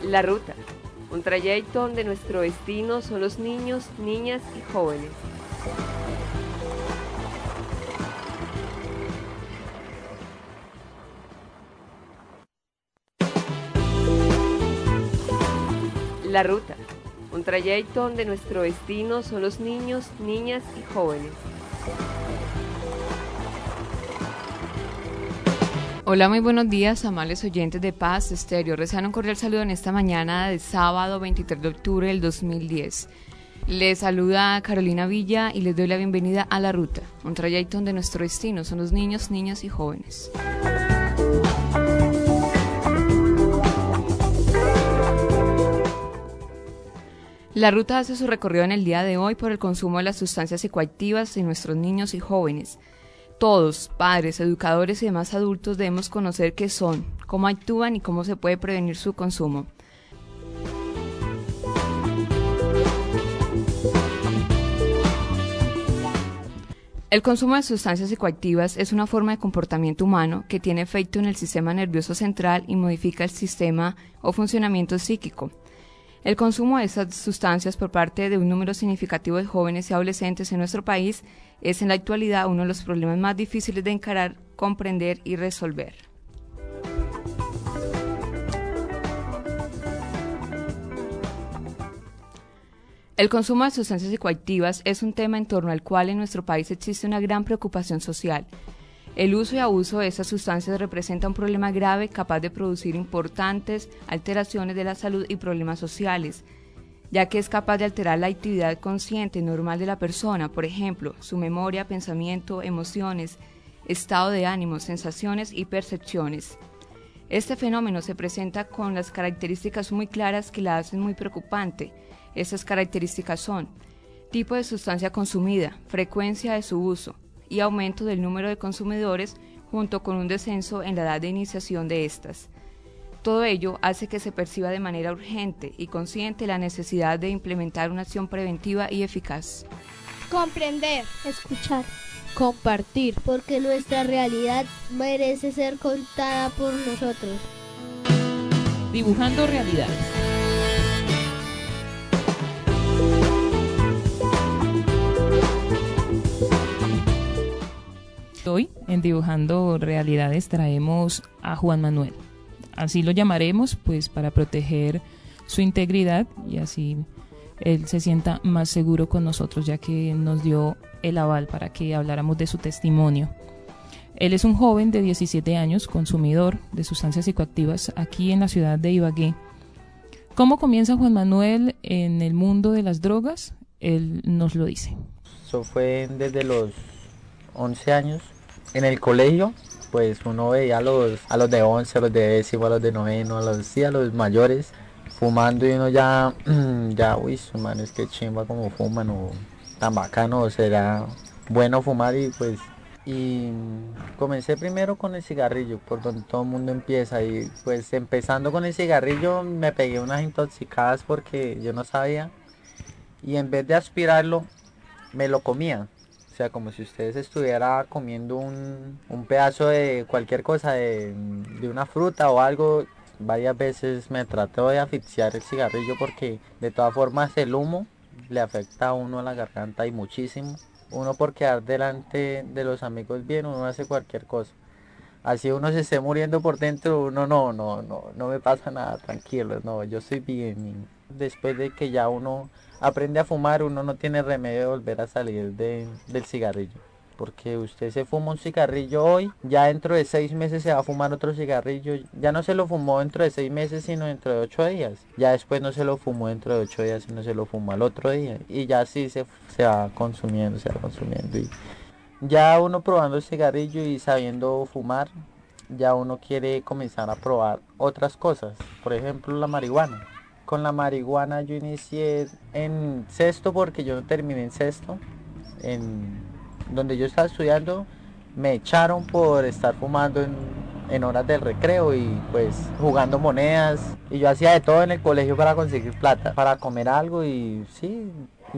La ruta, un trayecto donde nuestro destino son los niños, niñas y jóvenes. La ruta, un trayecto donde nuestro destino son los niños, niñas y jóvenes. Hola, muy buenos días, amables oyentes de Paz Estéreo. Reciban un cordial saludo en esta mañana de sábado 23 de octubre del 2010. Les saluda Carolina Villa y les doy la bienvenida a La Ruta, un trayecto donde nuestro destino son los niños, niñas y jóvenes. La ruta hace su recorrido en el día de hoy por el consumo de las sustancias psicoactivas en nuestros niños y jóvenes. Todos, padres, educadores y demás adultos, debemos conocer qué son, cómo actúan y cómo se puede prevenir su consumo. El consumo de sustancias psicoactivas es una forma de comportamiento humano que tiene efecto en el sistema nervioso central y modifica el sistema o funcionamiento psíquico. El consumo de estas sustancias por parte de un número significativo de jóvenes y adolescentes en nuestro país es en la actualidad uno de los problemas más difíciles de encarar, comprender y resolver. El consumo de sustancias psicoactivas es un tema en torno al cual en nuestro país existe una gran preocupación social. El uso y abuso de estas sustancias representa un problema grave capaz de producir importantes alteraciones de la salud y problemas sociales, ya que es capaz de alterar la actividad consciente normal de la persona, por ejemplo, su memoria, pensamiento, emociones, estado de ánimo, sensaciones y percepciones. Este fenómeno se presenta con las características muy claras que la hacen muy preocupante. Estas características son: tipo de sustancia consumida, frecuencia de su uso y aumento del número de consumidores junto con un descenso en la edad de iniciación de estas. Todo ello hace que se perciba de manera urgente y consciente la necesidad de implementar una acción preventiva y eficaz. Comprender, escuchar, compartir, porque nuestra realidad merece ser contada por nosotros. Dibujando realidades. Hoy en Dibujando Realidades traemos a Juan Manuel. Así lo llamaremos, pues para proteger su integridad y así él se sienta más seguro con nosotros, ya que nos dio el aval para que habláramos de su testimonio. Él es un joven de 17 años, consumidor de sustancias psicoactivas aquí en la ciudad de Ibagué. ¿Cómo comienza Juan Manuel en el mundo de las drogas? Él nos lo dice. Eso fue desde los 11 años. En el colegio, pues uno veía a los de 11, a los de décimo, a los de noveno, a los mayores fumando y uno ya, uy, man, es que chimba como fuman o tan bacano, será bueno fumar y comencé primero con el cigarrillo, por donde todo el mundo empieza y pues empezando con el cigarrillo me pegué unas intoxicadas porque yo no sabía y en vez de aspirarlo me lo comía. O sea, como si ustedes estuviera comiendo un pedazo de cualquier cosa, de una fruta o algo. Varias veces me trató de asfixiar el cigarrillo porque de todas formas el humo le afecta a uno a la garganta y muchísimo. Uno por quedar delante de los amigos bien, uno hace cualquier cosa. Así uno se esté muriendo por dentro, uno no me pasa nada, tranquilo, no, yo estoy bien. Y después de que ya uno aprende a fumar, uno no tiene remedio de volver a salir del cigarrillo. Porque usted se fuma un cigarrillo hoy, ya dentro de 6 meses se va a fumar otro cigarrillo. Ya no se lo fumó dentro de 6 meses, sino dentro de 8 días. Ya después no se lo fumó dentro de 8 días, sino se lo fumó al otro día. Y ya así se va consumiendo, se va consumiendo. Y ya uno probando el cigarrillo y sabiendo fumar, ya uno quiere comenzar a probar otras cosas. Por ejemplo, la marihuana. Con la marihuana yo inicié en sexto porque yo no terminé en sexto. Donde yo estaba estudiando me echaron por estar fumando en horas del recreo y pues jugando monedas. Y yo hacía de todo en el colegio para conseguir plata, para comer algo y sí.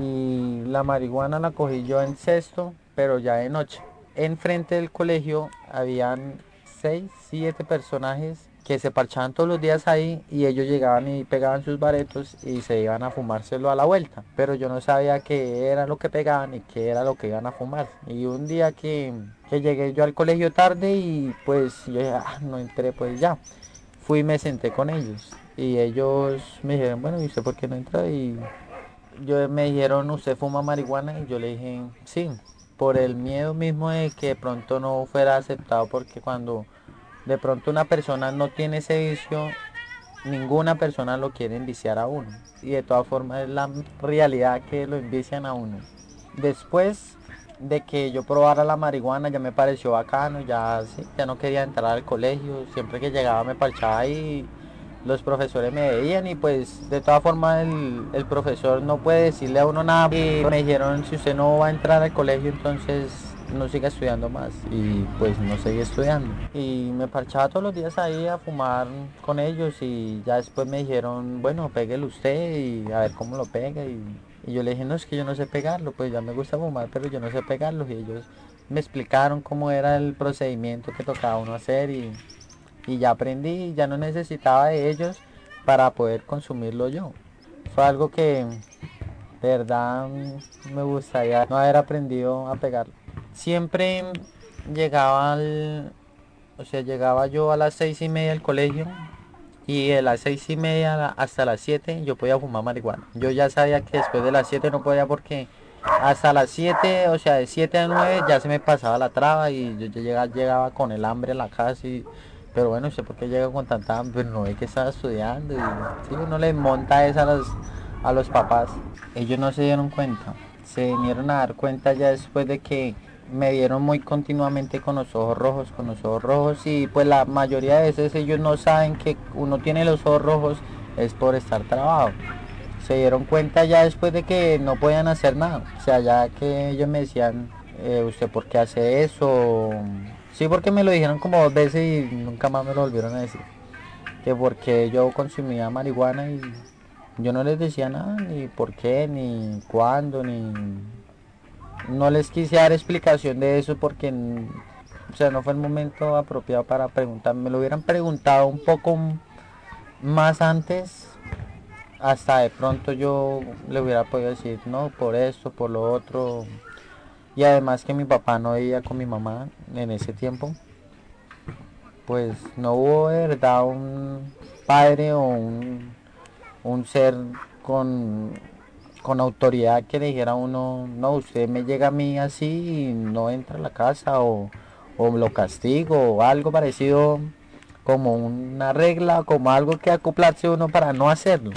Y la marihuana la cogí yo en sexto, pero ya de noche. Enfrente del colegio habían 6, 7 personajes que se parchaban todos los días ahí y ellos llegaban y pegaban sus baretos y se iban a fumárselo a la vuelta. Pero yo no sabía qué era lo que pegaban y qué era lo que iban a fumar. Y un día que llegué yo al colegio tarde y pues yo dije, no entré, pues ya. Fui y me senté con ellos. Y ellos me dijeron, bueno, ¿y usted por qué no entra? Y me dijeron, ¿usted fuma marihuana? Y yo le dije, sí, por el miedo mismo de que de pronto no fuera aceptado, porque cuando de pronto una persona no tiene ese vicio, ninguna persona lo quiere enviciar a uno. Y de todas formas es la realidad que lo envician a uno. Después de que yo probara la marihuana ya me pareció bacano, ya, sí, ya no quería entrar al colegio, siempre que llegaba me parchaba ahí, los profesores me veían y pues de todas formas el profesor no puede decirle a uno nada. Y me dijeron, si usted no va a entrar al colegio, entonces no siga estudiando más. Y pues no seguí estudiando. Y me parchaba todos los días ahí a fumar con ellos y ya después me dijeron, bueno, péguelo usted y a ver cómo lo pega. Y yo le dije, no, es que yo no sé pegarlo, pues ya me gusta fumar, pero yo no sé pegarlo. Y ellos me explicaron cómo era el procedimiento que tocaba uno hacer y ya aprendí, ya no necesitaba de ellos para poder consumirlo yo. Fue algo que de verdad me gustaría no haber aprendido a pegarlo. Siempre llegaba llegaba yo a las 6:30 del colegio y de las 6:30 hasta las 7 yo podía fumar marihuana. Yo ya sabía que después de las 7 no podía porque hasta las 7, o sea, de 7 a 9 ya se me pasaba la traba y yo ya llegaba con el hambre en la casa pero bueno, no sé por qué llega con tanta hambre, pero no ve que estaba estudiando y sí, uno le monta eso a los papás. Ellos no se dieron cuenta, se vinieron a dar cuenta ya después de que me vieron muy continuamente con los ojos rojos y pues la mayoría de veces ellos no saben que uno tiene los ojos rojos es por estar trabado. Se dieron cuenta ya después de que no podían hacer nada, o sea, ya que ellos me decían, ¿usted por qué hace eso? Sí, porque me lo dijeron como 2 veces y nunca más me lo volvieron a decir, que porque yo consumía marihuana y yo no les decía nada, ni por qué, ni cuándo, ni... No les quise dar explicación de eso porque, o sea, no fue el momento apropiado para preguntar. Me lo hubieran preguntado un poco más antes, hasta de pronto yo le hubiera podido decir, no, por esto, por lo otro. Y además que mi papá no vivía con mi mamá en ese tiempo, pues no hubo de verdad un padre o un ser con, con autoridad que le dijera a uno, no, usted me llega a mí así y no entra a la casa o lo castigo o algo parecido como una regla, como algo que acoplarse uno para no hacerlo.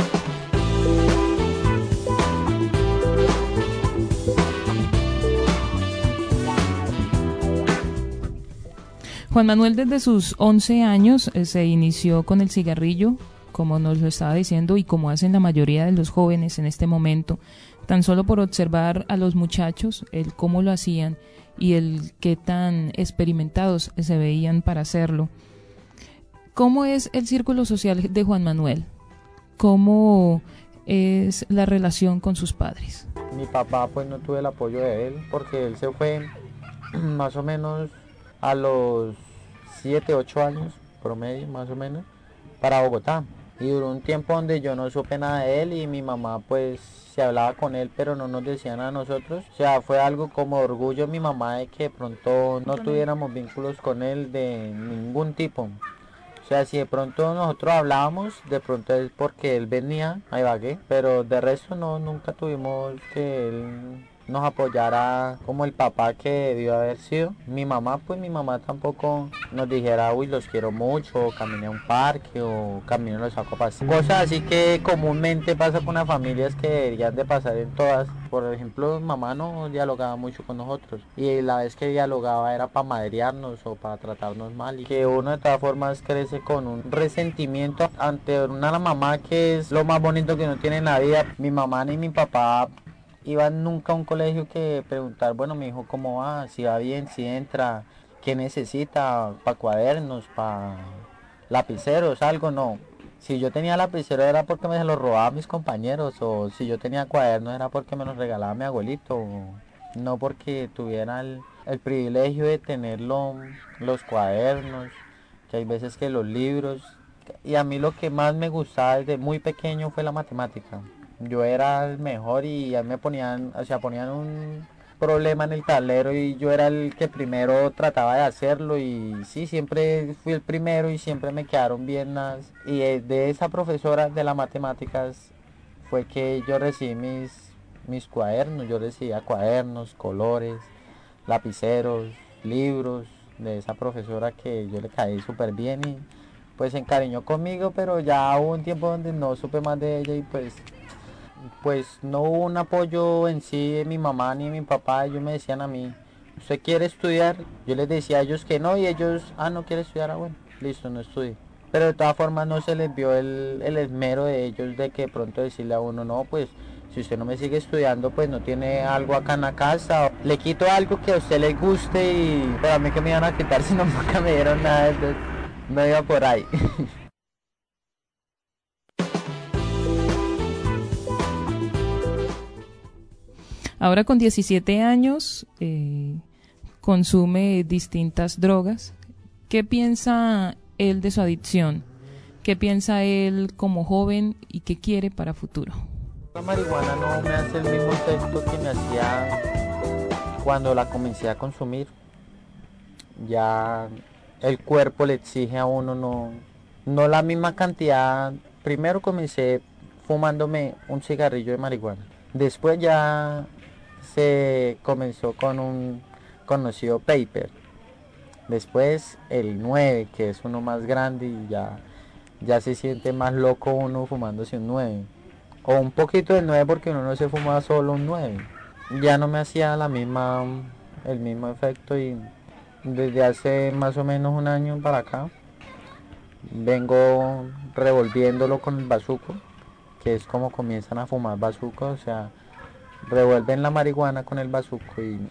Juan Manuel desde sus 11 años se inició con el cigarrillo, como nos lo estaba diciendo, y como hacen la mayoría de los jóvenes en este momento, tan solo por observar a los muchachos, el cómo lo hacían y el qué tan experimentados se veían para hacerlo. ¿Cómo es el círculo social de Juan Manuel? ¿Cómo es la relación con sus padres? Mi papá pues no tuve el apoyo de él porque él se fue más o menos a los 7, 8 años promedio más o menos para Bogotá y duró un tiempo donde yo no supe nada de él y mi mamá pues se hablaba con él pero no nos decía nada a nosotros, o sea, fue algo como orgullo de mi mamá de que de pronto no tuviéramos vínculos con él de ningún tipo. O sea, si de pronto nosotros hablábamos, de pronto es porque él venía a Ibagué, pero de resto no, nunca tuvimos que él nos apoyara como el papá que debió haber sido. Mi mamá, pues mi mamá tampoco nos dijera, uy, los quiero mucho, o caminé a un parque, o caminé los saco a pasear. Cosas así que comúnmente pasa con las familias que deberían de pasar en todas. Por ejemplo, mamá no dialogaba mucho con nosotros y la vez que dialogaba era para madrearnos o para tratarnos mal y que uno de todas formas crece con un resentimiento ante una mamá que es lo más bonito que uno tiene en la vida. Mi mamá ni mi papá iban nunca a un colegio que preguntar, bueno, mi hijo cómo va, si va bien, si entra, qué necesita, para cuadernos, para lapiceros, algo, no. Si yo tenía lapicero era porque me los robaba mis compañeros o si yo tenía cuadernos era porque me los regalaba mi abuelito, no porque tuviera el privilegio de tener los cuadernos, que hay veces que los libros, y a mí lo que más me gustaba desde muy pequeño fue la matemática. Yo era el mejor y a mí me ponían, o sea, ponían un problema en el tablero y yo era el que primero trataba de hacerlo y sí, siempre fui el primero y siempre me quedaron bien las... Y de esa profesora de las matemáticas fue que yo recibí mis cuadernos, yo recibía cuadernos, colores, lapiceros, libros de esa profesora que yo le caí súper bien y pues se encariñó conmigo, pero ya hubo un tiempo donde no supe más de ella y pues no hubo un apoyo en sí de mi mamá ni de mi papá. Ellos me decían a mí, ¿usted quiere estudiar? Yo les decía a ellos que no y ellos, no quiere estudiar, bueno, listo, no estudie. Pero de todas formas no se les vio el esmero de ellos de que pronto decirle a uno, no, pues si usted no me sigue estudiando, pues no tiene algo acá en la casa. Le quito algo que a usted le guste y pero a mí que me iban a quitar si no nunca me dieron nada, entonces no iba por ahí. Ahora con 17 años consume distintas drogas. ¿Qué piensa él de su adicción? ¿Qué piensa él como joven y qué quiere para futuro? La marihuana no me hace el mismo efecto que me hacía cuando la comencé a consumir. Ya el cuerpo le exige a uno no la misma cantidad. Primero comencé fumándome un cigarrillo de marihuana. Después ya se comenzó con un conocido paper. Después el 9, que es uno más grande y ya se siente más loco uno fumándose un 9. O un poquito del 9 porque uno no se fumaba solo un 9. Ya no me hacía el mismo efecto y desde hace más o menos un año para acá vengo revolviéndolo con el bazuco, que es como comienzan a fumar bazuco, o sea, revuelven la marihuana con el bazuco y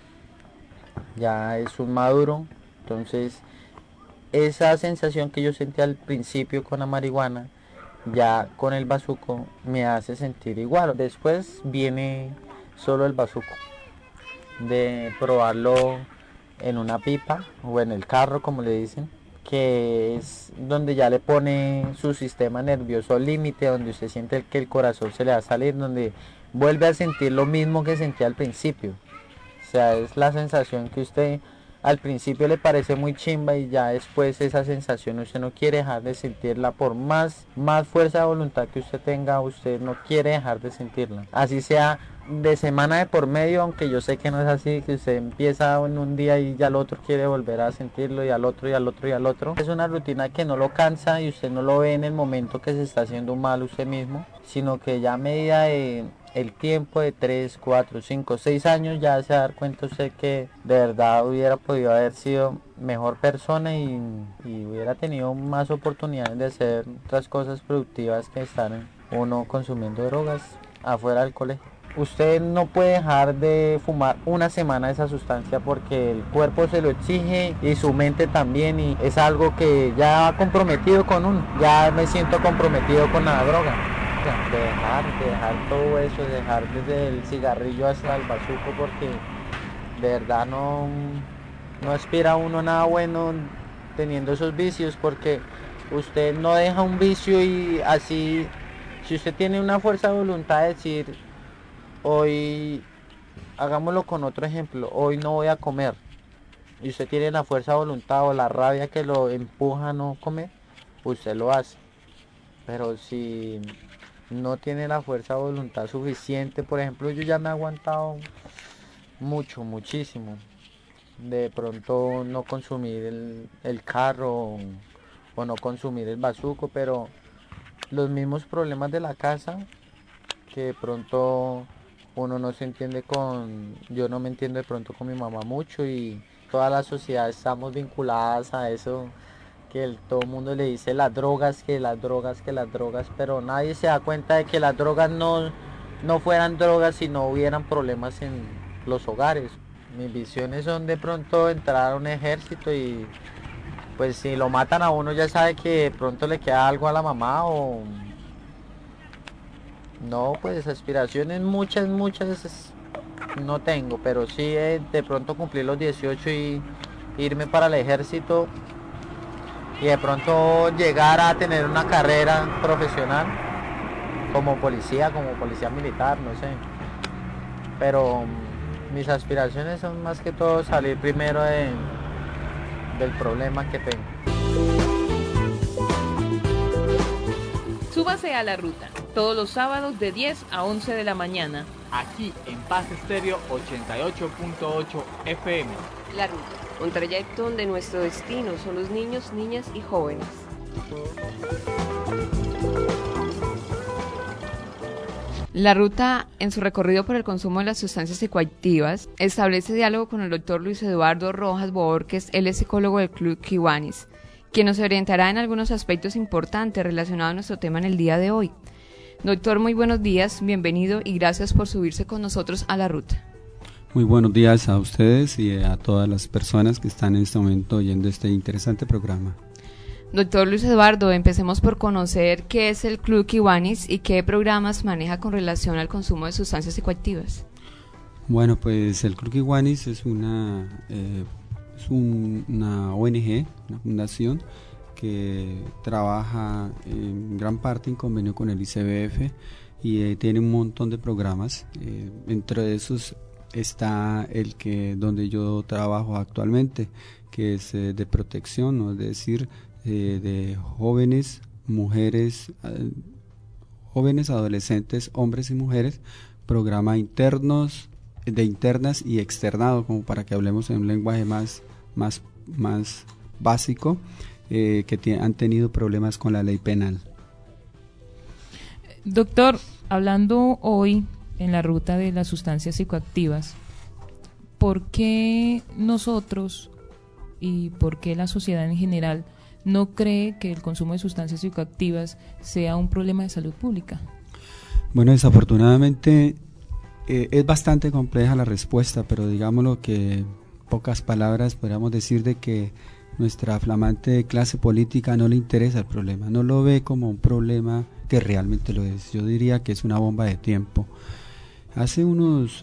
ya es un maduro. Entonces esa sensación que yo sentía al principio con la marihuana, ya con el bazuco me hace sentir igual. Después viene solo el bazuco, de probarlo en una pipa o en el carro como le dicen, que es donde ya le pone su sistema nervioso al límite, donde usted siente que el corazón se le va a salir, donde vuelve a sentir lo mismo que sentía al principio. O sea, es la sensación que usted al principio le parece muy chimba y ya después esa sensación usted no quiere dejar de sentirla. Por más fuerza de voluntad que usted tenga, usted no quiere dejar de sentirla. Así sea de semana de por medio, aunque yo sé que no es así, que usted empieza en un día y ya al otro quiere volver a sentirlo y al otro y al otro y al otro. Es una rutina que no lo cansa y usted no lo ve en el momento que se está haciendo mal usted mismo, sino que ya a medida de el tiempo de 3, 4, 5, 6 años ya se va a dar cuenta usted que de verdad hubiera podido haber sido mejor persona y hubiera tenido más oportunidades de hacer otras cosas productivas que estar uno consumiendo drogas afuera del colegio. Usted no puede dejar de fumar una semana esa sustancia porque el cuerpo se lo exige y su mente también, y es algo que ya ha comprometido con uno. Ya me siento comprometido con la droga. De dejar todo eso, dejar desde el cigarrillo hasta el bazuco, porque de verdad no aspira uno a nada bueno teniendo esos vicios, porque usted no deja un vicio y así, si usted tiene una fuerza de voluntad de decir, hoy, hagámoslo con otro ejemplo, hoy no voy a comer, y usted tiene la fuerza de voluntad o la rabia que lo empuja a no comer, usted lo hace. Pero si no tiene la fuerza de voluntad suficiente, por ejemplo, yo ya me he aguantado muchísimo, de pronto no consumir el carro o no consumir el bazuco, pero los mismos problemas de la casa, que de pronto uno no se entiende yo no me entiendo de pronto con mi mamá mucho, y toda la sociedad estamos vinculadas a eso, que todo el mundo le dice las drogas, que las drogas, pero nadie se da cuenta de que las drogas no fueran drogas si no hubieran problemas en los hogares. Mis visiones son de pronto entrar a un ejército y pues si lo matan a uno ya sabe que de pronto le queda algo a la mamá o... No, pues aspiraciones muchas no tengo, pero sí de pronto cumplir los 18 y irme para el ejército. y de pronto llegar a tener una carrera profesional como policía militar, no sé. Pero mis aspiraciones son más que todo salir primero del problema que tengo. Súbase a la ruta, todos los sábados de 10 a 11 de la mañana. Aquí en Paz Estéreo 88.8 FM. La ruta, un trayecto donde nuestro destino son los niños, niñas y jóvenes. La ruta, en su recorrido por el consumo de las sustancias psicoactivas, establece diálogo con el doctor Luis Eduardo Rojas Bohórquez, él es psicólogo del Club Kiwanis, quien nos orientará en algunos aspectos importantes relacionados a nuestro tema en el día de hoy. Doctor, muy buenos días, bienvenido y gracias por subirse con nosotros a la ruta. Muy buenos días a ustedes y a todas las personas que están en este momento oyendo este interesante programa. Doctor Luis Eduardo, empecemos por conocer qué es el Club Kiwanis y qué programas maneja con relación al consumo de sustancias psicoactivas. Bueno, pues el Club Kiwanis es una ONG, una fundación que trabaja en gran parte en convenio con el ICBF y tiene un montón de programas. Entre esos está el que donde yo trabajo actualmente, que es de protección, ¿no? Es decir, de jóvenes, mujeres, jóvenes, adolescentes, hombres y mujeres, programa internas y externado, como para que hablemos en un lenguaje más básico, que han tenido problemas con la ley penal. Doctor, hablando hoy en la ruta de las sustancias psicoactivas, ¿por qué nosotros y por qué la sociedad en general no cree que el consumo de sustancias psicoactivas sea un problema de salud pública? Bueno, desafortunadamente es bastante compleja la respuesta, pero digámoslo que en pocas palabras podríamos decir de que nuestra flamante clase política no le interesa el problema, no lo ve como un problema que realmente lo es. Yo diría que es una bomba de tiempo. Hace unos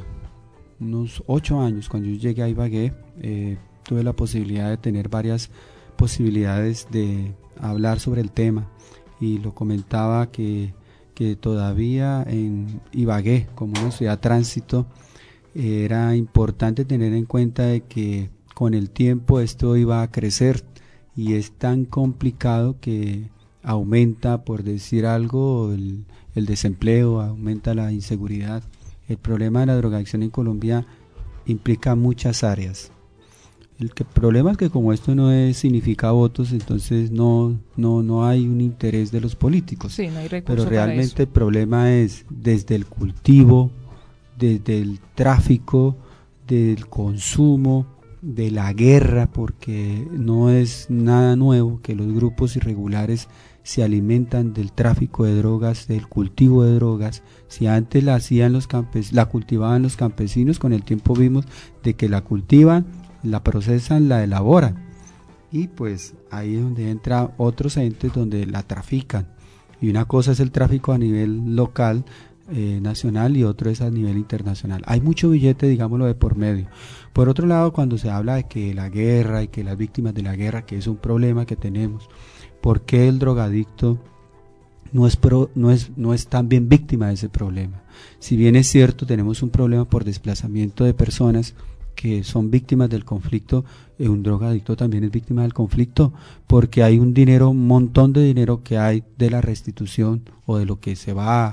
8 años, cuando yo llegué a Ibagué, tuve la posibilidad de tener varias posibilidades de hablar sobre el tema y lo comentaba que todavía en Ibagué, como una ciudad tránsito, era importante tener en cuenta de que con el tiempo esto iba a crecer y es tan complicado que aumenta, por decir algo, el desempleo, aumenta la inseguridad. El problema de la drogadicción en Colombia implica muchas áreas. El problema es que como esto no significa votos, entonces no hay un interés de los políticos. Sí, no hay recursos. Pero realmente el problema es desde el cultivo, desde el tráfico, del consumo, de la guerra, porque no es nada nuevo que los grupos irregulares se alimentan del tráfico de drogas, del cultivo de drogas. Si antes la cultivaban los campesinos, con el tiempo vimos de que la cultivan, la procesan, la elaboran, y pues ahí es donde entran otros entes donde la trafican, y una cosa es el tráfico a nivel local, nacional, y otro es a nivel internacional. Hay mucho billete, digámoslo, de por medio. Por otro lado, cuando se habla de que la guerra y que las víctimas de la guerra, que es un problema que tenemos, ¿por qué el drogadicto no es también víctima de ese problema? Si bien es cierto, tenemos un problema por desplazamiento de personas que son víctimas del conflicto, un drogadicto también es víctima del conflicto, porque hay un montón de dinero que hay de la restitución o de lo que se va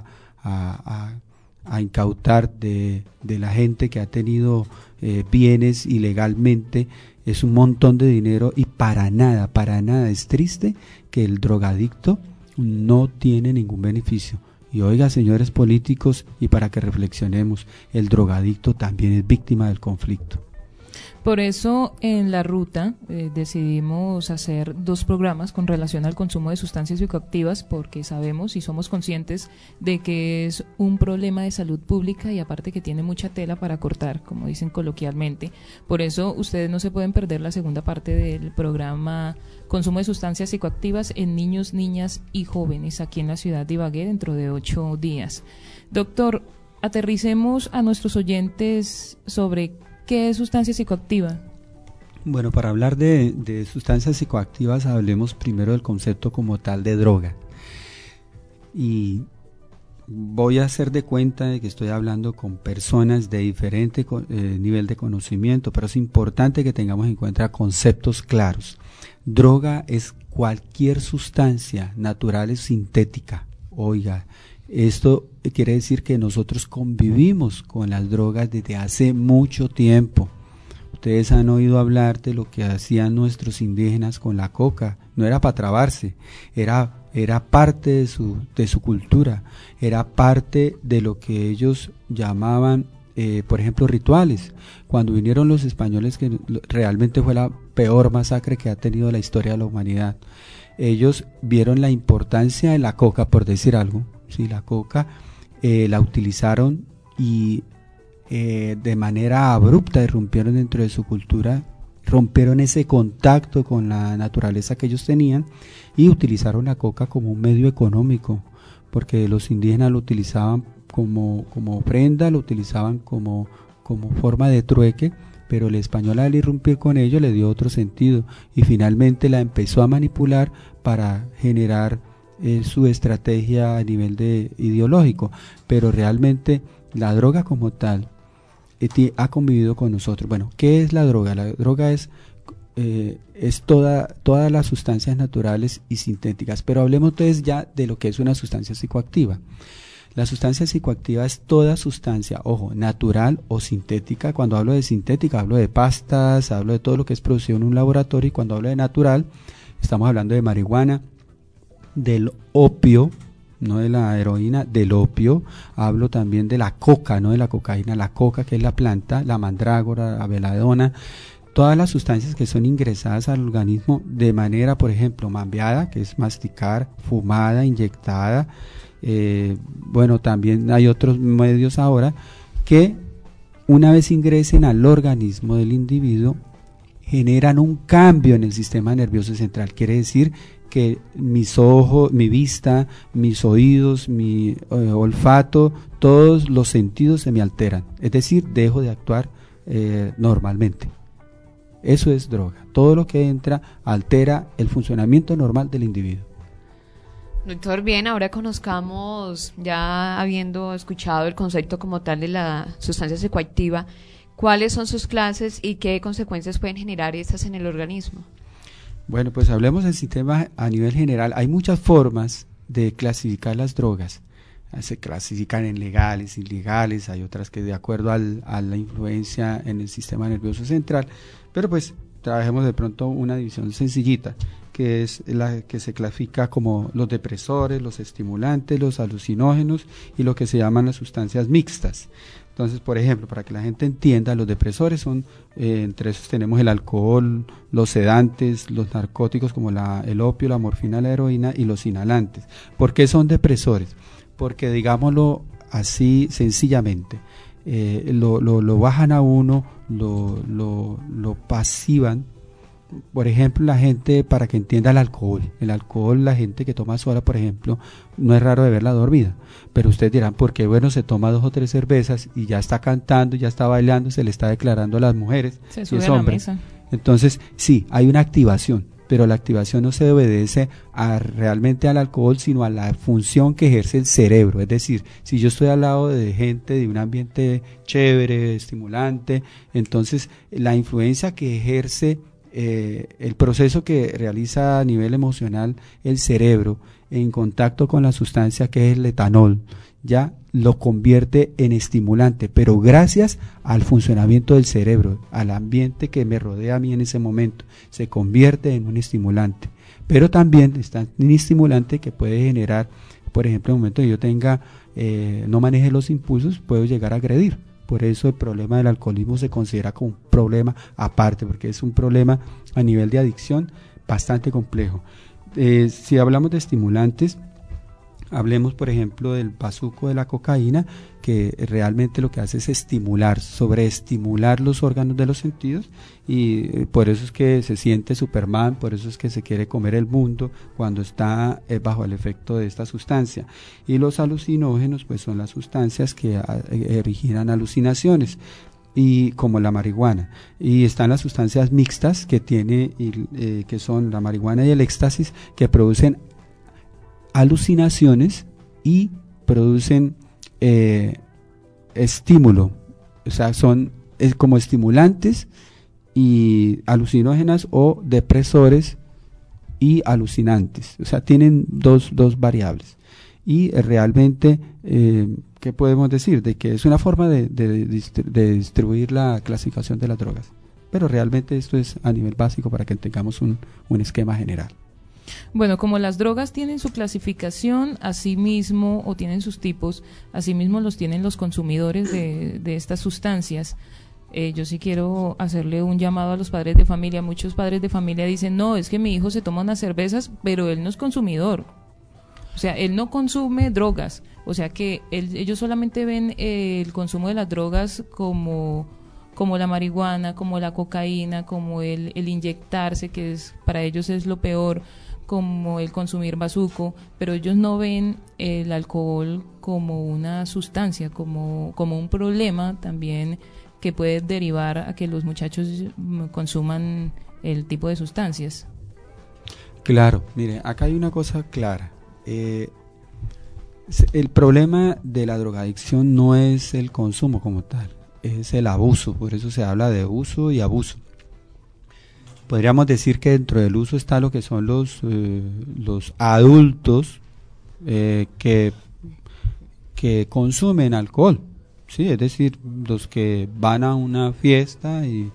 a incautar de la gente que ha tenido bienes ilegalmente. Es un montón de dinero y para nada es triste que el drogadicto no tiene ningún beneficio. Y oiga, señores políticos, y para que reflexionemos, el drogadicto también es víctima del conflicto. Por eso en la ruta decidimos hacer 2 programas con relación al consumo de sustancias psicoactivas, porque sabemos y somos conscientes de que es un problema de salud pública y aparte que tiene mucha tela para cortar, como dicen coloquialmente. Por eso ustedes no se pueden perder la segunda parte del programa Consumo de sustancias psicoactivas en niños, niñas y jóvenes aquí en la ciudad de Ibagué dentro de 8 días. Doctor, aterricemos a nuestros oyentes sobre ¿qué es sustancia psicoactiva? Bueno, para hablar de sustancias psicoactivas, hablemos primero del concepto como tal de droga. Y voy a hacer de cuenta de que estoy hablando con personas de diferente nivel de conocimiento, pero es importante que tengamos en cuenta conceptos claros. Droga es cualquier sustancia natural o sintética. Oiga, esto quiere decir que nosotros convivimos con las drogas desde hace mucho tiempo. Ustedes han oído hablar de lo que hacían nuestros indígenas con la coca. No era para trabarse, era parte de su cultura, era parte de lo que ellos llamaban, por ejemplo, rituales. Cuando vinieron los españoles, que realmente fue la peor masacre que ha tenido la historia de la humanidad, ellos vieron la importancia de la coca, por decir algo. Sí, la coca la utilizaron y de manera abrupta irrumpieron dentro de su cultura, rompieron ese contacto con la naturaleza que ellos tenían y utilizaron la coca como un medio económico, porque los indígenas lo utilizaban como ofrenda, lo utilizaban como forma de trueque, pero el español al irrumpir con ello le dio otro sentido y finalmente la empezó a manipular para generar su estrategia a nivel ideológico, pero realmente la droga como tal ha convivido con nosotros. Bueno, ¿qué es la droga? La droga es todas las sustancias naturales y sintéticas, pero hablemos entonces ya de lo que es una sustancia psicoactiva. La sustancia psicoactiva es toda sustancia, ojo, natural o sintética. Cuando hablo de sintética hablo de pastas, hablo de todo lo que es producido en un laboratorio, y cuando hablo de natural estamos hablando de marihuana, del opio, no de la heroína, del opio. Hablo también de la coca, no de la cocaína, la coca, que es la planta, la mandrágora, la beladona, todas las sustancias que son ingresadas al organismo de manera, por ejemplo, mambeada, que es masticar, fumada, inyectada. Bueno, también hay otros medios ahora que una vez ingresen al organismo del individuo generan un cambio en el sistema nervioso central. Quiere decir que mis ojos, mi vista, mis oídos, mi olfato, todos los sentidos se me alteran. Es decir, dejo de actuar normalmente. Eso es droga. Todo lo que entra altera el funcionamiento normal del individuo. Doctor, bien, ahora conozcamos, ya habiendo escuchado el concepto como tal de la sustancia psicoactiva, ¿cuáles son sus clases y qué consecuencias pueden generar estas en el organismo? Bueno, pues hablemos del sistema a nivel general. Hay muchas formas de clasificar las drogas. Se clasifican en legales, ilegales, hay otras que de acuerdo a la influencia en el sistema nervioso central, pero pues trabajemos de pronto una división sencillita, que es la que se clasifica como los depresores, los estimulantes, los alucinógenos y lo que se llaman las sustancias mixtas. Entonces, por ejemplo, para que la gente entienda, los depresores son, entre esos tenemos el alcohol, los sedantes, los narcóticos como el opio, la morfina, la heroína, y los inhalantes. ¿Por qué son depresores? Porque, digámoslo así sencillamente, lo bajan a uno, lo pasivan. Por ejemplo, la gente, para que entienda el alcohol, la gente que toma sola, por ejemplo, no es raro de verla dormida, pero ustedes dirán, ¿por qué? Bueno, se toma 2 o 3 cervezas y ya está cantando, ya está bailando, se le está declarando a las mujeres, se y sube es a la hombre. mesa. Entonces, sí, hay una activación, pero la activación no se obedece realmente al alcohol, sino a la función que ejerce el cerebro. Es decir, si yo estoy al lado de gente, de un ambiente chévere, estimulante, entonces la influencia que ejerce el proceso que realiza a nivel emocional el cerebro en contacto con la sustancia que es el etanol, ya lo convierte en estimulante, pero gracias al funcionamiento del cerebro, al ambiente que me rodea a mí en ese momento, se convierte en un estimulante, pero también está un estimulante que puede generar, por ejemplo, en el momento que yo tenga, no maneje los impulsos, puedo llegar a agredir. Por eso el problema del alcoholismo se considera como un problema aparte, porque es un problema a nivel de adicción bastante complejo. Si hablamos de estimulantes, hablemos por ejemplo del bazuco de la cocaína, que realmente lo que hace es sobreestimular los órganos de los sentidos, y por eso es que se siente Superman, por eso es que se quiere comer el mundo cuando está bajo el efecto de esta sustancia. Y los alucinógenos pues son las sustancias que originan alucinaciones. y como la marihuana, y están las sustancias mixtas que tiene que son la marihuana y el éxtasis, que producen alucinaciones y producen estímulo, o sea, son como estimulantes y alucinógenas o depresores y alucinantes, o sea, tienen dos variables. Y realmente, ¿qué podemos decir? De que es una forma de distribuir la clasificación de las drogas. Pero realmente esto es a nivel básico para que tengamos un esquema general. Bueno, como las drogas tienen su clasificación, asimismo, o tienen sus tipos, asimismo los tienen los consumidores de estas sustancias. Yo sí quiero hacerle un llamado a los padres de familia. Muchos padres de familia dicen, no, es que mi hijo se toma unas cervezas, pero él no es consumidor. O sea, él no consume drogas. O sea que ellos solamente ven el consumo de las drogas como la marihuana, como la cocaína, como el inyectarse, que es para ellos es lo peor, como el consumir bazuco, pero ellos no ven el alcohol como una sustancia, como un problema también que puede derivar a que los muchachos consuman el tipo de sustancias. Claro, mire, acá hay una cosa clara. El problema de la drogadicción no es el consumo como tal, es el abuso, por eso se habla de uso y abuso. Podríamos decir que dentro del uso está lo que son los adultos que consumen alcohol, ¿sí? Es decir, los que van a una fiesta y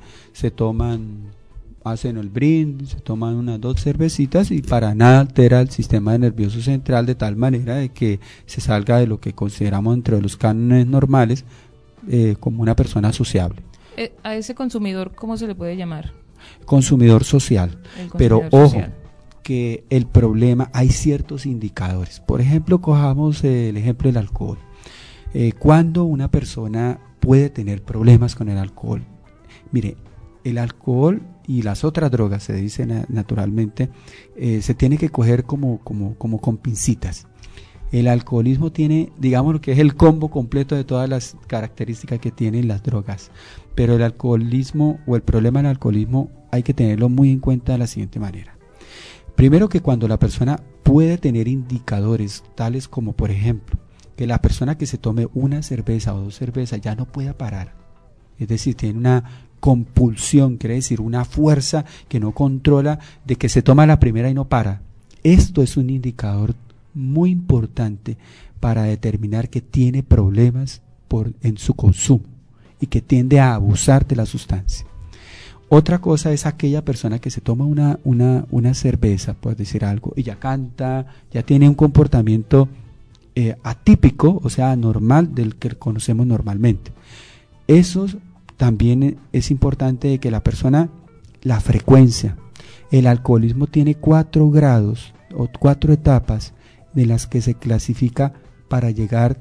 hacen el brindis, se toman unas 2 cervecitas y para nada altera el sistema nervioso central de tal manera de que se salga de lo que consideramos dentro de los cánones normales como una persona sociable. ¿A ese consumidor cómo se le puede llamar? Consumidor social. Pero ojo, que el problema, hay ciertos indicadores. Por ejemplo, cojamos el ejemplo del alcohol. ¿Cuándo una persona puede tener problemas con el alcohol? Mire, el alcohol y las otras drogas, se dice naturalmente, se tiene que coger como con pincitas. El alcoholismo tiene, digamos, lo que es el combo completo de todas las características que tienen las drogas, pero el alcoholismo o el problema del alcoholismo hay que tenerlo muy en cuenta de la siguiente manera. Primero, que cuando la persona puede tener indicadores tales como, por ejemplo, que la persona que se tome una cerveza o 2 cervezas ya no pueda parar, es decir, tiene una compulsión, quiere decir una fuerza que no controla, de que se toma la primera y no para. Esto es un indicador muy importante para determinar que tiene problemas en su consumo y que tiende a abusar de la sustancia. Otra cosa es aquella persona que se toma una cerveza, por decir algo, y ya canta, ya tiene un comportamiento atípico, o sea, anormal del que conocemos normalmente. Eso también es importante de que la persona, la frecuencia, el alcoholismo tiene 4 grados o 4 etapas de las que se clasifica para llegar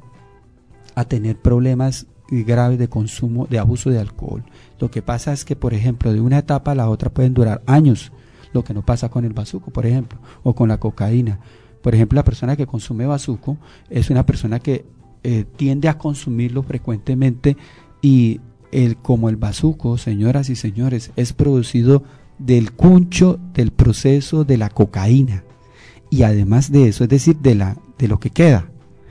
a tener problemas graves de consumo, de abuso de alcohol. Lo que pasa es que, por ejemplo, de una etapa a la otra pueden durar años, lo que no pasa con el bazuco, por ejemplo, o con la cocaína. Por ejemplo, la persona que consume bazuco es una persona que tiende a consumirlo frecuentemente y como el bazuco, señoras y señores, es producido del cuncho del proceso de la cocaína. Y además de eso, es decir, de lo que queda.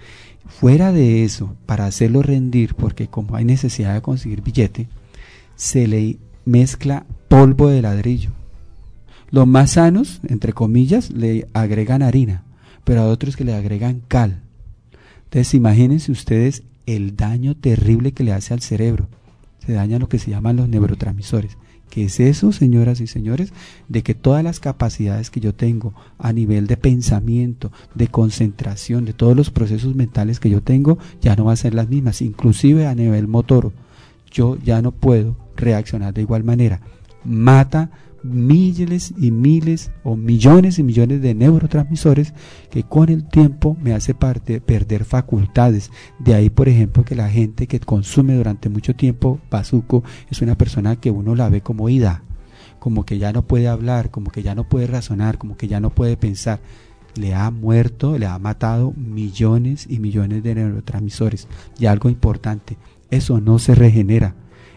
Fuera de eso, para hacerlo rendir, porque como hay necesidad de conseguir billete, se le mezcla polvo de ladrillo. Los más sanos, entre comillas, le agregan harina, pero a otros que le agregan cal. Entonces, imagínense ustedes el daño terrible que le hace al cerebro. Se daña lo que se llaman los neurotransmisores. ¿Qué es eso, señoras y señores? De que todas las capacidades que yo tengo a nivel de pensamiento, de concentración, de todos los procesos mentales que yo tengo, ya no van a ser las mismas, inclusive a nivel motor. Yo ya no puedo reaccionar de igual manera. Mata miles y miles o millones y millones de neurotransmisores que con el tiempo me hace perder facultades. De ahí, por ejemplo, que la gente que consume durante mucho tiempo bazuco es una persona que uno la ve como ida, como que ya no puede hablar, como que ya no puede razonar, como que ya no puede pensar. Le ha matado millones y millones de neurotransmisores. Y algo importante, eso no se regenera.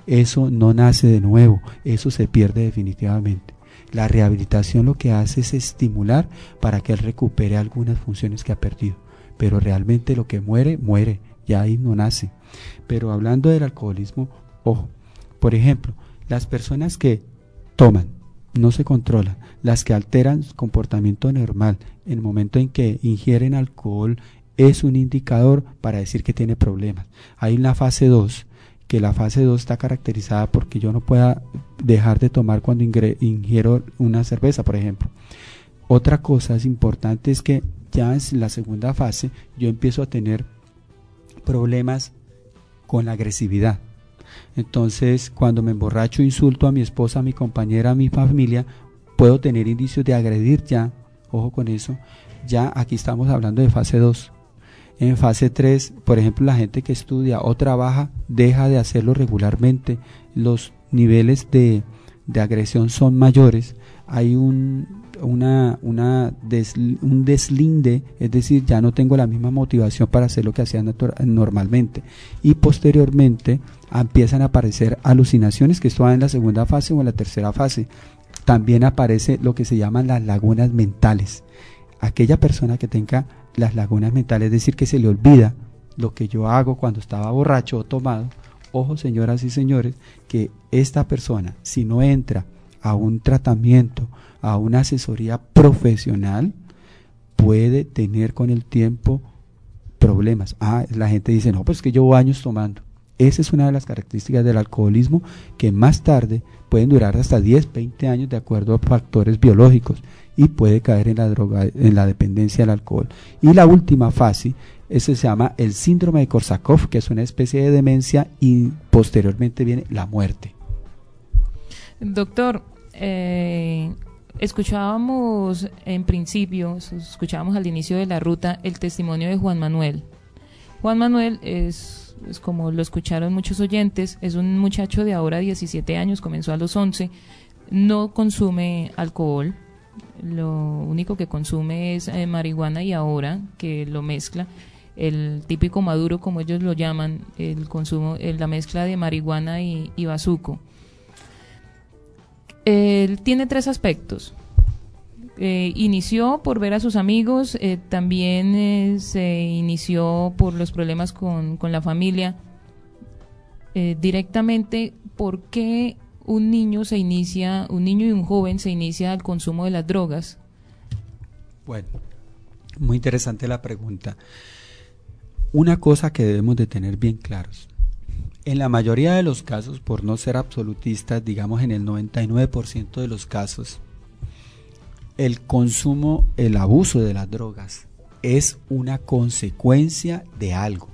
eso no nace de nuevo, eso se pierde definitivamente. La rehabilitación lo que hace es estimular para que él recupere algunas funciones que ha perdido, pero realmente lo que muere, muere, ya ahí no nace. Pero hablando del alcoholismo, ojo, por ejemplo, las personas que toman, no se controlan, las que alteran su comportamiento normal en el momento en que ingieren alcohol, es un indicador para decir que tiene problemas. Hay una fase 2, que la fase 2 está caracterizada porque yo no pueda dejar de tomar cuando ingiero una cerveza, por ejemplo. Otra cosa es importante es que ya en la segunda fase yo empiezo a tener problemas con la agresividad. Entonces, cuando me emborracho, insulto a mi esposa, a mi compañera, a mi familia, puedo tener indicios de agredir ya, ojo con eso, ya aquí estamos hablando de fase 2. En fase 3, por ejemplo, la gente que estudia o trabaja deja de hacerlo regularmente, los niveles de agresión son mayores, hay un deslinde, es decir, ya no tengo la misma motivación para hacer lo que hacía normalmente, y posteriormente empiezan a aparecer alucinaciones, que esto va en la segunda fase o en la tercera fase. También aparece lo que se llaman las lagunas mentales. Aquella persona que tenga las lagunas mentales, es decir, que se le olvida lo que yo hago cuando estaba borracho o tomado, ojo señoras y señores, que esta persona, si no entra a un tratamiento, a una asesoría profesional, puede tener con el tiempo problemas. La gente dice, no, pues es que llevo años tomando. Esa es una de las características del alcoholismo, que más tarde pueden durar hasta 10, 20 años de acuerdo a factores biológicos, y puede caer en la droga, en la dependencia del alcohol. Y la última fase, eso se llama el síndrome de Korsakoff, que es una especie de demencia, y posteriormente viene la muerte. Doctor, escuchábamos en principio, escuchábamos al inicio de la ruta el testimonio de Juan Manuel. Juan Manuel es como lo escucharon muchos oyentes, es un muchacho de ahora 17 años, comenzó a los 11, no consume alcohol, lo único que consume es marihuana, y ahora que lo mezcla, el típico maduro como ellos lo llaman, el consumo, la mezcla de marihuana y bazuco. Él tiene 3 aspectos. Inició por ver a sus amigos, también se inició por los problemas con la familia. Directamente, ¿por qué un niño y un joven se inicia al consumo de las drogas? Bueno, muy interesante la pregunta. Una cosa que debemos de tener bien claros: en la mayoría de los casos, por no ser absolutistas, digamos en el 99% de los casos, el consumo, el abuso de las drogas es una consecuencia de algo,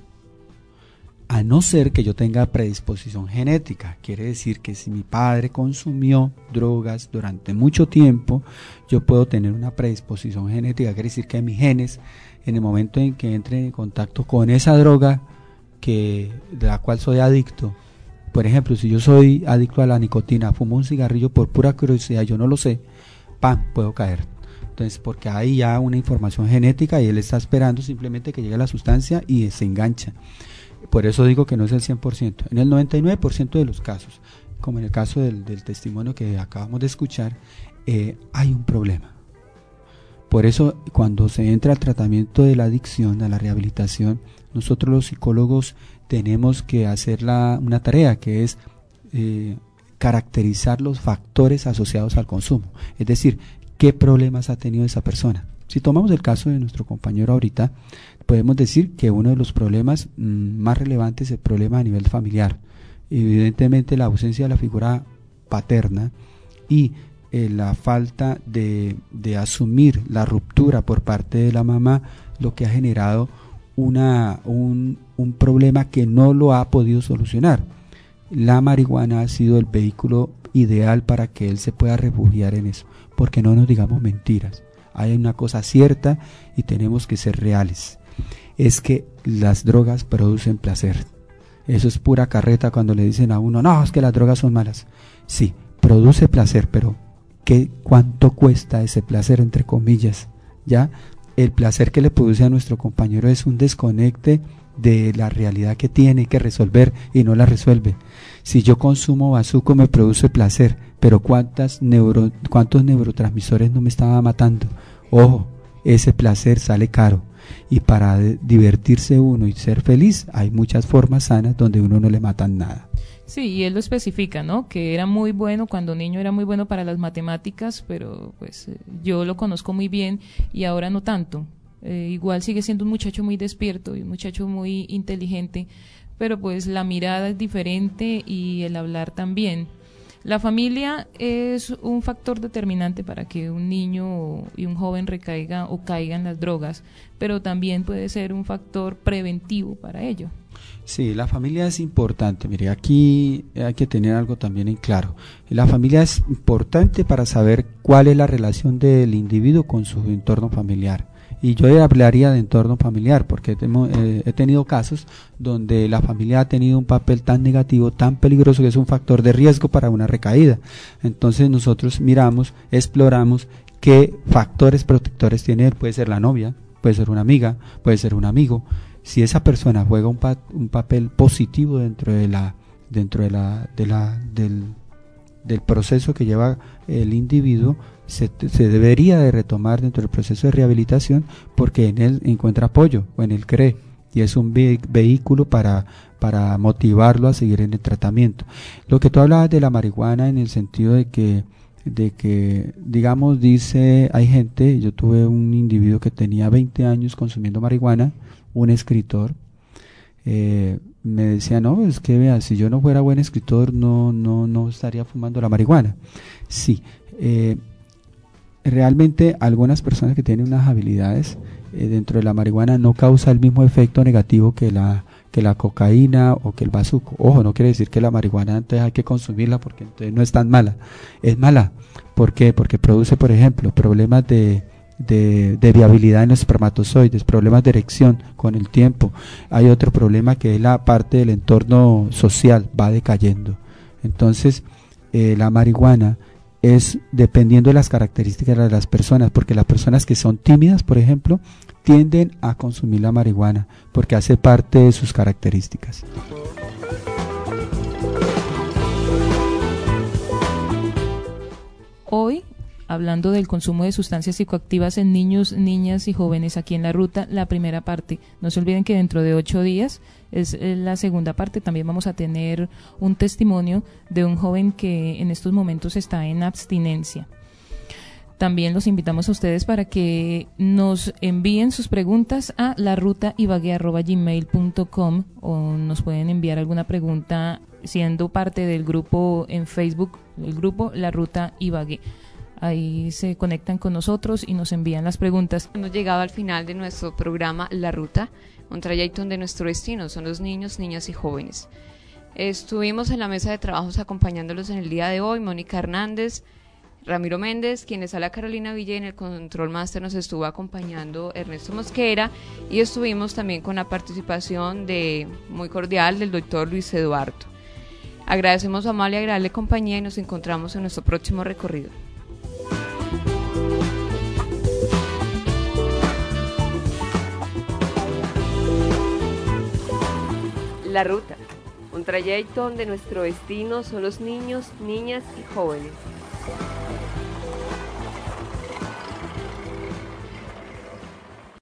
a no ser que yo tenga predisposición genética. Quiere decir que si mi padre consumió drogas durante mucho tiempo, yo puedo tener una predisposición genética. Quiere decir que mis genes, en el momento en que entren en contacto con esa droga de la cual soy adicto, por ejemplo, si yo soy adicto a la nicotina, fumo un cigarrillo por pura curiosidad, yo no lo sé, puedo caer. Entonces, porque hay ya una información genética y él está esperando simplemente que llegue la sustancia y se engancha. Por eso digo que no es el 100%. En el 99% de los casos, como en el caso del testimonio que acabamos de escuchar, hay un problema. Por eso, cuando se entra al tratamiento de la adicción, a la rehabilitación, nosotros los psicólogos tenemos que hacer una tarea, que es caracterizar los factores asociados al consumo. Es decir, ¿qué problemas ha tenido esa persona? Si tomamos el caso de nuestro compañero ahorita, podemos decir que uno de los problemas más relevantes es el problema a nivel familiar. Evidentemente, la ausencia de la figura paterna y la falta de asumir la ruptura por parte de la mamá, lo que ha generado un problema que no lo ha podido solucionar. La marihuana ha sido el vehículo ideal para que él se pueda refugiar en eso, porque no nos digamos mentiras. Hay una cosa cierta y tenemos que ser reales: es que las drogas producen placer. Eso es pura carreta cuando le dicen a uno, no, es que las drogas son malas. Sí, produce placer, pero ¿cuánto cuesta ese placer, entre comillas? ¿Ya? El placer que le produce a nuestro compañero es un desconecte de la realidad que tiene que resolver y no la resuelve. Si yo consumo bazuco me produce placer, pero ¿cuántos neurotransmisores no me estaba matando? Ojo, ese placer sale caro. Y para divertirse uno y ser feliz hay muchas formas sanas donde uno no le matan nada. Sí, y él lo especifica, ¿no? Que era muy bueno, cuando niño era muy bueno para las matemáticas, pero pues yo lo conozco muy bien y ahora no tanto. Igual sigue siendo un muchacho muy despierto y un muchacho muy inteligente, pero pues la mirada es diferente y el hablar también. La familia es un factor determinante para que un niño y un joven recaiga o caiga en las drogas, pero también puede ser un factor preventivo para ello. Sí, la familia es importante. Mire, aquí hay que tener algo también en claro. La familia es importante para saber cuál es la relación del individuo con su entorno familiar. Y yo hablaría de entorno familiar porque he tenido casos donde la familia ha tenido un papel tan negativo, tan peligroso, que es un factor de riesgo para una recaída. Entonces nosotros miramos, exploramos qué factores protectores tiene él. Puede ser la novia, puede ser una amiga, puede ser un amigo. Si esa persona juega un papel positivo dentro del proceso que lleva el individuo, se debería de retomar dentro del proceso de rehabilitación porque en él encuentra apoyo o en él cree y es un vehículo para motivarlo a seguir en el tratamiento. Lo que tú hablabas de la marihuana en el sentido de que digamos, dice, hay gente, yo tuve un individuo que tenía 20 años consumiendo marihuana, un escritor, me decía, no, es que vea, si yo no fuera buen escritor no estaría fumando la marihuana. Sí, realmente algunas personas que tienen unas habilidades dentro de la marihuana no causa el mismo efecto negativo que la cocaína o que el bazuco. Ojo, no quiere decir que la marihuana entonces hay que consumirla porque entonces no es tan mala. Es mala. ¿Por qué? Porque produce, por ejemplo, problemas de viabilidad en los espermatozoides, problemas de erección con el tiempo. Hay otro problema que es la parte del entorno social, va decayendo. Entonces, la marihuana es dependiendo de las características de las personas, porque las personas que son tímidas, por ejemplo, tienden a consumir la marihuana porque hace parte de sus características. Hoy, hablando del consumo de sustancias psicoactivas en niños, niñas y jóvenes aquí en La Ruta, la primera parte. No se olviden que dentro de 8 días es la segunda parte. También vamos a tener un testimonio de un joven que en estos momentos está en abstinencia. También los invitamos a ustedes para que nos envíen sus preguntas a larutaibague@gmail.com o nos pueden enviar alguna pregunta siendo parte del grupo en Facebook, el grupo La Ruta Ibague. Ahí se conectan con nosotros y nos envían las preguntas. Hemos llegado al final de nuestro programa La Ruta, un trayecto donde nuestro destino son los niños, niñas y jóvenes. Estuvimos en la mesa de trabajos acompañándolos en el día de hoy, Mónica Hernández, Ramiro Méndez, quienes a la Carolina Villa, en el Control Master nos estuvo acompañando Ernesto Mosquera, y estuvimos también con la participación muy cordial del doctor Luis Eduardo. Agradecemos a Amalia agradable compañía y nos encontramos en nuestro próximo recorrido. La Ruta, un trayecto donde nuestro destino son los niños, niñas y jóvenes.